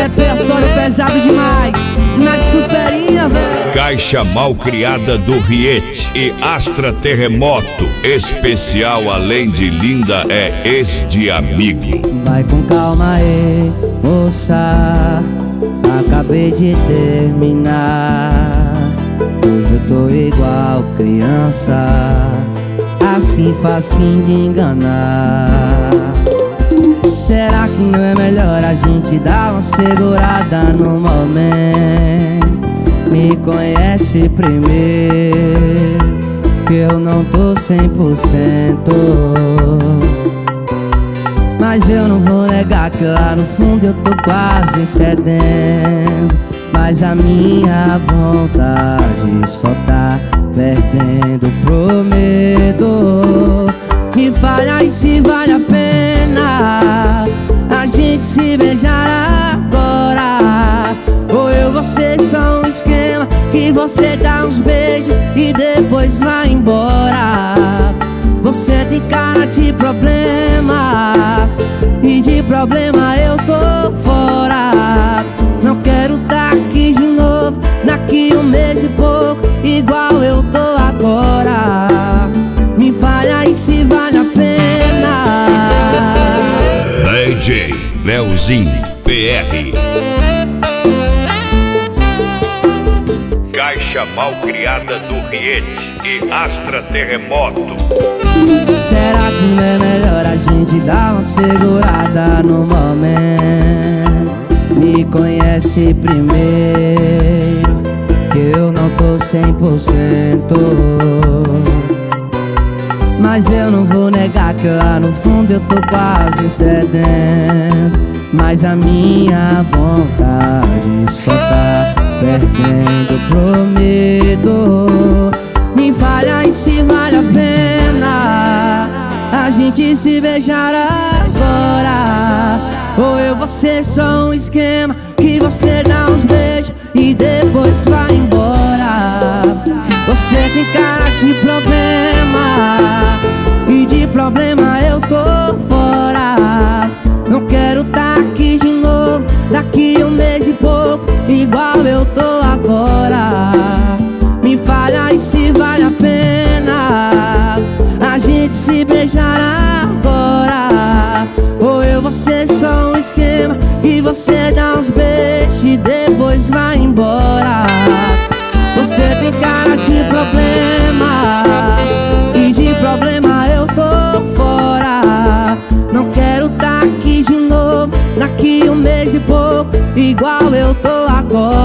repertório pesado demais. Mete superinha, velho. Caixa Malcriada do Riete e Astra Terremoto. Especial além de linda é ex de amigo. Vai com calma aí, moça. Acabei de terminar. Hoje eu tô igual criança, assim facinho de enganar. Será que não é melhor a gente dar uma segurada no momento? Me conhece primeiro, que eu não tô 100%. Mas eu não vou negar que lá no fundo eu tô quase cedendo. Mas a minha vontade só tá perdendo pro medo. Me fala aí se vale a pena a gente se beijar agora, ou eu vou ser só um esquema que você dá uns beijos e depois vai embora. Você tem cara de problema, e de problema eu tô fora. Não quero tá aqui de novo daqui um mês e pouco, igual eu tô agora. Me fale aí se vale a pena. DJ Leozinho PR. Caixa Malcriada do Riete e Astra Terremoto. Será que não é melhor a gente dar uma segurada no momento? Me conhece primeiro, que eu não tô 100%. Mas eu não vou negar que lá no fundo eu tô quase cedendo. Mas a minha vontade só tá perdendo pro medo. Me fale aí se vale a pena a gente se beijar agora, ou eu vou ser só um esquema que você dá uns beijos e depois vai embora. Você tem cara de problema, e de problema eu tô fora. Não quero tá aqui de novo daqui um mês e pouco, igual eu tô agora. Me fala aí se vale a pena a gente se beijar agora, ou eu vou ser só um esquema que você dá uns beijos e depois vai embora. Você tem cara de problema, e de problema eu tô fora. Não quero tá aqui de novo daqui um mês e pouco, igual eu tô agora.